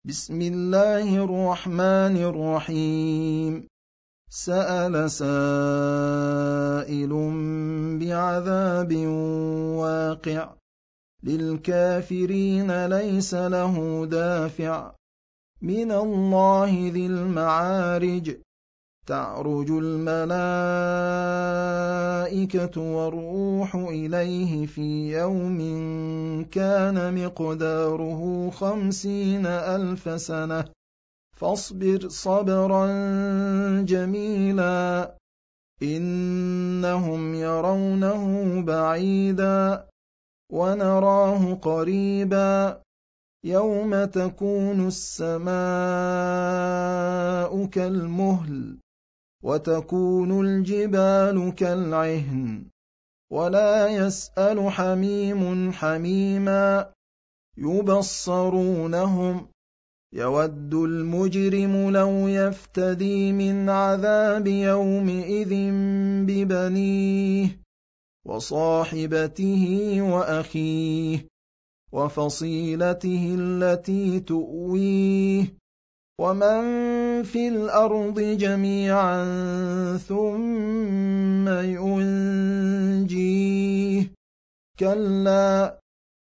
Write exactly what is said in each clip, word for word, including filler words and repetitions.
بسم الله الرحمن الرحيم. سأل سائل بعذاب واقع للكافرين ليس له دافع من الله ذي المعارج تعرج الملائكة والروح إليه في يوم كان مقداره خمسين ألف سنة فاصبر صبرا جميلا إنهم يرونه بعيدا ونراه قريبا يوم تكون السماء كالمهل وتكون الجبال كالعهن ولا يسأل حميم حميما يبصرونهم يود المجرم لو يفتدي من عذاب يومئذ ببنيه وصاحبته وأخيه وفصيلته التي تؤويه ومن في الأرض جميعا ثم ينجيه كلا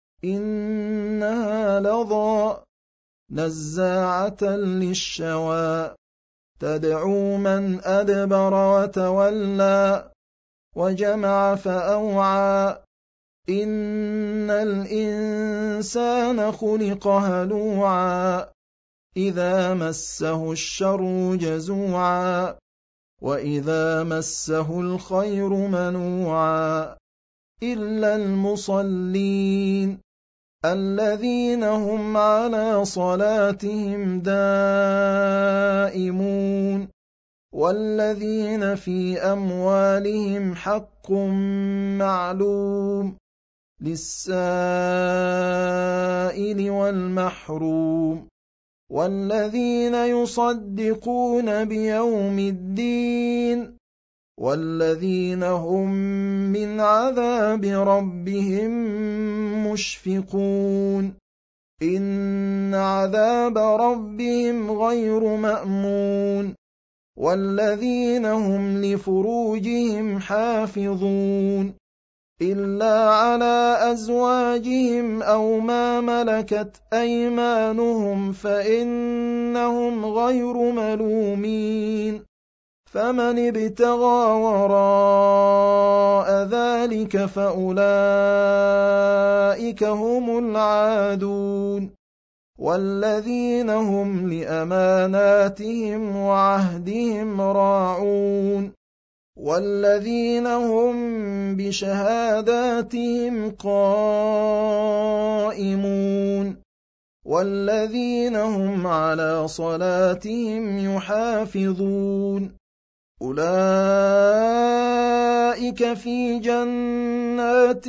إنها لظى نزاعة للشوى تدعو من أدبر وتولى وجمع فأوعى إن الإنسان خلق هلوعا إذا مسه الشر جزوعا وإذا مسه الخير منوعا إلا المصلين الذين هم على صلاتهم دائمون والذين في أموالهم حق معلوم للسائل والمحروم والذين يصدقون بيوم الدين والذين هم من عذاب ربهم مشفقون إن عذاب ربهم غير مأمون والذين هم لفروجهم حافظون إلا على أزواجهم أو ما ملكت أيمانهم فإنهم غير ملومين فمن ابتغى وراء ذلك فأولئك هم العادون والذين هم لأماناتهم وعهدهم راعون والذين هم بشهاداتهم قائمون والذين هم على صلاتهم يحافظون أولئك في جنات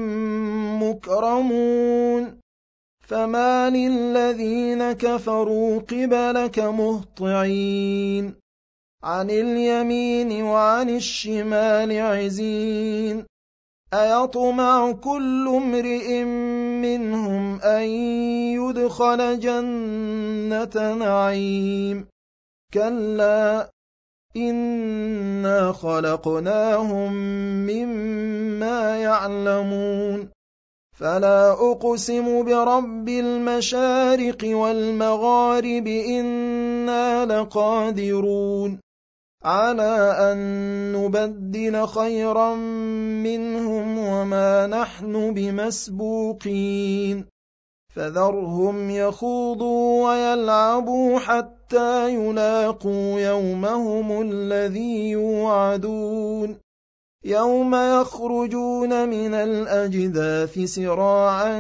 مكرمون فما للذين كفروا قبلك مهطعين عن اليمين وعن الشمال عزين أيطمع كل امرئ منهم أن يدخل جنة نعيم كلا إنا خلقناهم مما يعلمون فلا أقسم برب المشارق والمغارب إنا لقادرون على أن نبدل خيرا منهم وما نحن بمسبوقين فذرهم يخوضوا ويلعبوا حتى يلاقوا يومهم الذي يوعدون يوم يخرجون من الأجداث سراعا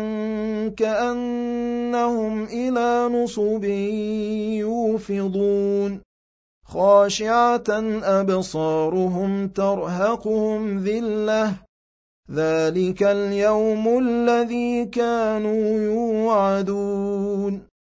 كأنهم إلى نصب يوفضون خاشعة أبصارهم ترهقهم ذلة ذلك اليوم الذي كانوا يوعدون